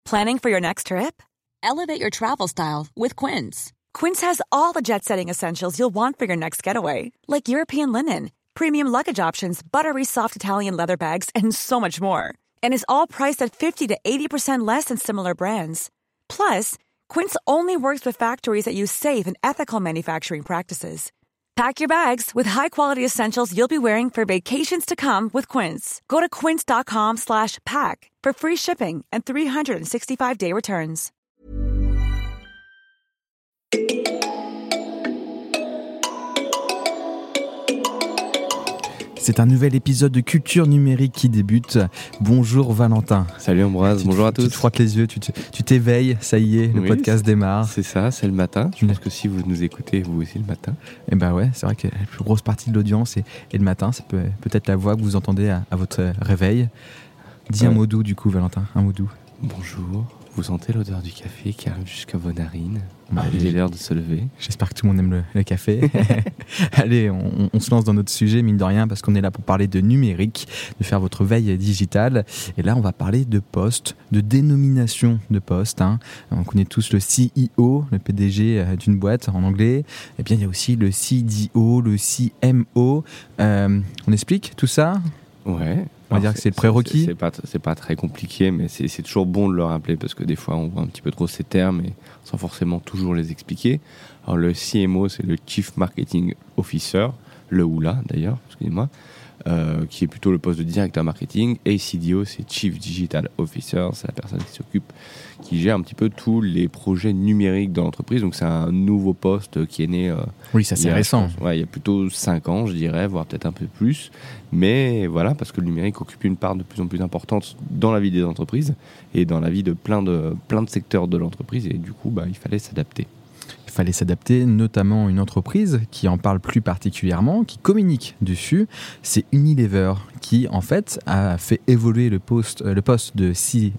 Planning for your next trip? Elevate your travel style with Quince. Quince has all the jet-setting essentials you'll want for your next getaway, like European linen, premium luggage options, buttery soft Italian leather bags, and so much more. And is all priced at 50 to 80% less than similar brands. Plus, Quince only works with factories that use safe and ethical manufacturing practices. Pack your bags with high-quality essentials you'll be wearing for vacations to come with Quince. Go to quince.com/pack for free shipping and 365-day returns. C'est un nouvel épisode de Culture Numérique qui débute. Bonjour Valentin. Salut Ambroise, bonjour à tous. Tu te frottes les yeux, tu t'éveilles, ça y est, le podcast démarre. C'est ça, c'est le matin. Je pense que si vous nous écoutez, vous aussi le matin. Et ben ouais, c'est vrai que la plus grosse partie de l'audience est le matin. C'est peut-être la voix que vous entendez à votre réveil. Dis un mot doux du coup Valentin, un mot doux. Bonjour. Vous sentez l'odeur du café qui arrive jusqu'à vos narines. Il est l'heure de se lever. J'espère que tout le monde aime le café. Allez, on se lance dans notre sujet, mine de rien, parce qu'on est là pour parler de numérique, de faire votre veille digitale. Et là, on va parler de postes, de dénomination de postes. On connaît tous le CEO, le PDG d'une boîte en anglais. Et bien, il y a aussi le CDO, le CMO. On explique tout ça ? Ouais. On va dire que c'est le prérequis. C'est pas très compliqué, mais c'est toujours bon de le rappeler parce que des fois on voit un petit peu trop ces termes et sans forcément toujours les expliquer. Alors le CMO, c'est le Chief Marketing Officer, le ou la d'ailleurs, excusez-moi, qui est plutôt le poste de directeur marketing, et CDO, c'est Chief Digital Officer, c'est la personne qui gère un petit peu tous les projets numériques dans l'entreprise. Donc c'est un nouveau poste qui est né. Oui, ça c'est récent. Il y a plutôt 5 ans, je dirais, voire peut-être un peu plus. Mais voilà, parce que le numérique occupe une part de plus en plus importante dans la vie des entreprises et dans la vie de plein de secteurs de l'entreprise. Et du coup, il fallait s'adapter. Il fallait s'adapter, notamment une entreprise qui en parle plus particulièrement, qui communique dessus, c'est Unilever, qui en fait a fait évoluer le poste de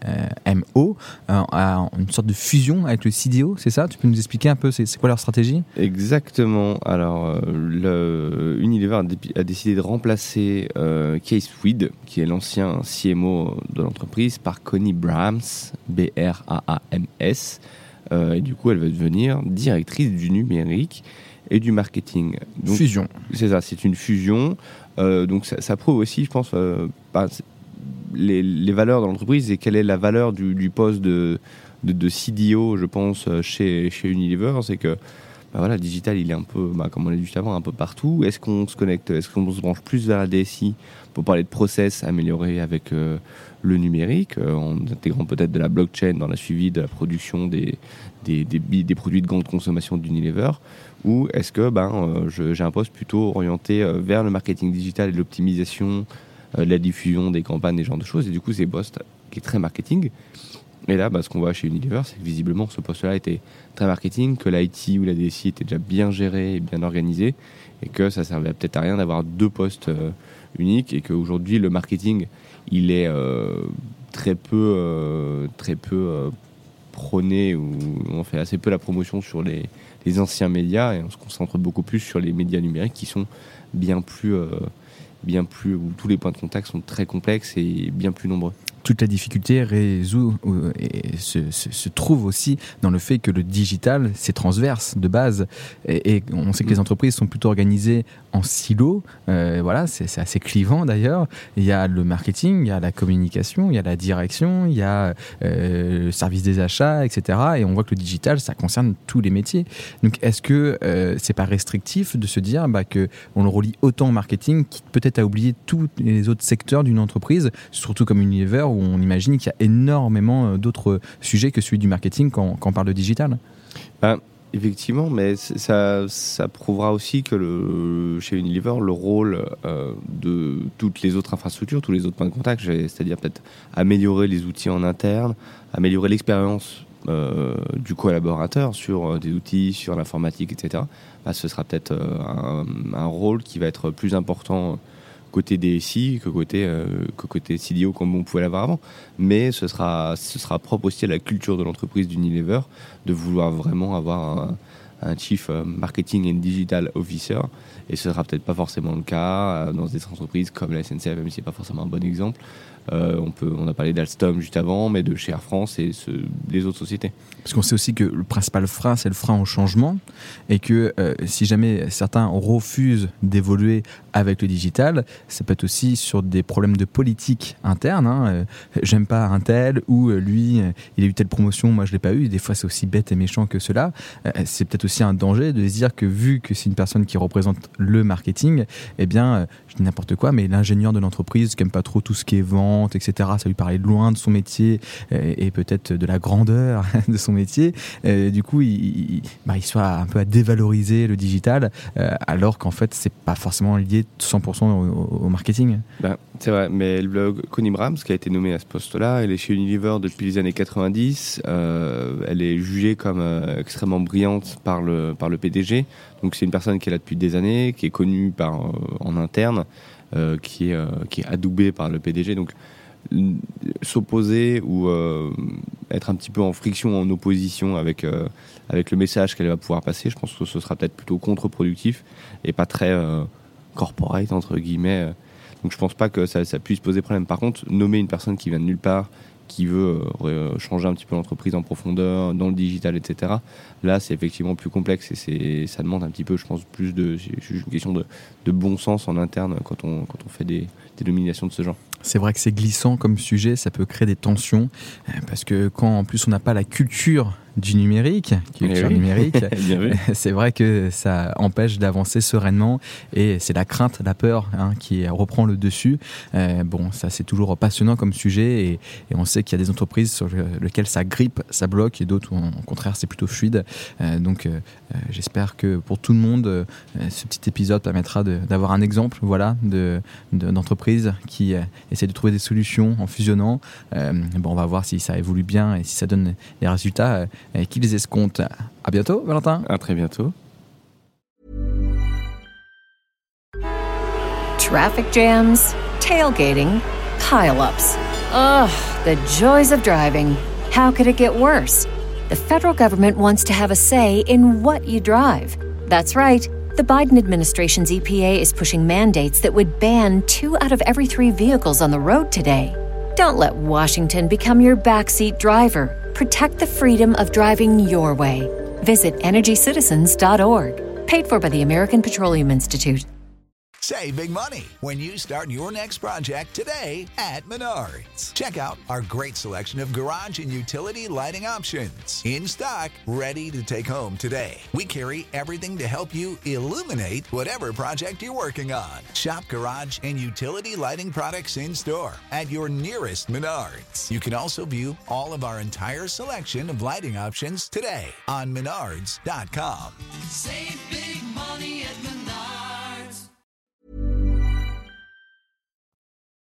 CMO à une sorte de fusion avec le CDO, c'est ça ? Tu peux nous expliquer un peu, c'est quoi leur stratégie ? Exactement. Alors, Unilever a décidé de remplacer Kees Fluid, qui est l'ancien CMO de l'entreprise, par Connie Brahms, B-R-A-A-M-S. Et du coup, elle va devenir directrice du numérique et du marketing. Donc, fusion. C'est ça, c'est une fusion. Donc ça prouve aussi, je pense, les valeurs de l'entreprise et quelle est la valeur du poste de CDO, je pense, chez Unilever. C'est que le digital, il est un peu, comme on l'a dit juste avant, un peu partout. Est-ce qu'on se connecte, est-ce qu'on se branche plus vers la DSI pour parler de process améliorés avec le numérique, en intégrant peut-être de la blockchain dans la suivi de la production des produits de grande consommation d'Unilever, ou est-ce que j'ai un poste plutôt orienté vers le marketing digital et l'optimisation, la diffusion des campagnes, des genres de choses, et du coup c'est un poste qui est très marketing. Et là, ce qu'on voit chez Unilever, c'est que visiblement ce poste-là était très marketing, que l'IT ou la DSI était déjà bien géré et bien organisé, et que ça servait peut-être à rien d'avoir 2 postes uniques, et qu'aujourd'hui le marketing il est très peu prôné, ou on fait assez peu la promotion sur les anciens médias, et on se concentre beaucoup plus sur les médias numériques qui sont bien plus où tous les points de contact sont très complexes et bien plus nombreux. Toute la difficulté se trouve aussi dans le fait que le digital, c'est transverse de base. Et on sait que les entreprises sont plutôt organisées en silos. C'est assez clivant d'ailleurs. Il y a le marketing, il y a la communication, il y a la direction, il y a le service des achats, etc. Et on voit que le digital, ça concerne tous les métiers. Donc est-ce que c'est pas restrictif de se dire qu'on le relie autant au marketing, qui peut-être a oublié tous les autres secteurs d'une entreprise, surtout comme Unilever, où on imagine qu'il y a énormément d'autres sujets que celui du marketing quand on parle de digital. Effectivement, mais ça prouvera aussi que chez Unilever, le rôle de toutes les autres infrastructures, tous les autres points de contact, c'est-à-dire peut-être améliorer les outils en interne, améliorer l'expérience du collaborateur sur des outils, sur l'informatique, etc. Ce sera peut-être un rôle qui va être plus important côté DSI que côté CDO comme on pouvait l'avoir avant. Mais ce sera propre aussi à la culture de l'entreprise d'Unilever de vouloir vraiment avoir Chief Marketing and Digital Officer, et ce sera peut-être pas forcément le cas dans des entreprises comme la SNCF, même si c'est pas forcément un bon exemple. On a parlé d'Alstom juste avant, mais de chez Air France et les autres sociétés. Parce qu'on sait aussi que le principal frein, c'est le frein au changement, et que si jamais certains refusent d'évoluer avec le digital, ça peut être aussi sur des problèmes de politique interne. J'aime pas un tel, ou lui, il a eu telle promotion, moi je l'ai pas eu. Des fois, c'est aussi bête et méchant que cela. C'est peut-être aussi un danger de se dire que vu que c'est une personne qui représente le marketing, eh bien, je dis n'importe quoi, mais l'ingénieur de l'entreprise qui aime pas trop tout ce qui est vente, etc., ça lui paraît loin de son métier et peut-être de la grandeur de son métier. Du coup, il soit un peu à dévaloriser le digital, alors qu'en fait, c'est pas forcément lié 100% au marketing. C'est vrai, mais Connie Brahms, qui a été nommée à ce poste-là, elle est chez Unilever depuis les années 90. Elle est jugée comme extrêmement brillante par le PDG. Donc c'est une personne qui est là depuis des années, qui est connue en interne, qui est adoubée par le PDG. Donc s'opposer ou être un petit peu en friction, en opposition avec le message qu'elle va pouvoir passer, je pense que ce sera peut-être plutôt contre-productif et pas très corporate, entre guillemets. Donc je pense pas que ça puisse poser problème. Par contre, nommer une personne qui vient de nulle part, qui veut changer un petit peu l'entreprise en profondeur, dans le digital, etc., là c'est effectivement plus complexe et ça demande un petit peu, je pense, plus c'est une question de bon sens en interne quand on fait des nominations de ce genre. C'est vrai que c'est glissant comme sujet, ça peut créer des tensions, parce que quand en plus on n'a pas la culture du numérique, numérique, c'est vrai que ça empêche d'avancer sereinement, et c'est la crainte, la peur qui reprend le dessus. Ça c'est toujours passionnant comme sujet, et on sait qu'il y a des entreprises sur lesquelles ça grippe, ça bloque, et d'autres où au contraire c'est plutôt fluide. Donc j'espère que pour tout le monde, ce petit épisode permettra d'avoir un exemple, d'entreprise qui essaie de trouver des solutions en fusionnant. On va voir si ça évolue bien et si ça donne les résultats qu'ils escomptent. À bientôt, Valentin. À très bientôt. Traffic jams, tailgating, pile-ups. Ugh, the joys of driving. How could it get worse? The federal government wants to have a say in what you drive. That's right. The Biden administration's EPA is pushing mandates that would ban 2 out of every 3 vehicles on the road today. Don't let Washington become your backseat driver. Protect the freedom of driving your way. Visit EnergyCitizens.org. Paid for by the American Petroleum Institute. Save big money when you start your next project today at Menards. Check out our great selection of garage and utility lighting options. In stock, ready to take home today. We carry everything to help you illuminate whatever project you're working on. Shop garage and utility lighting products in store at your nearest Menards. You can also view all of our entire selection of lighting options today on Menards.com. Save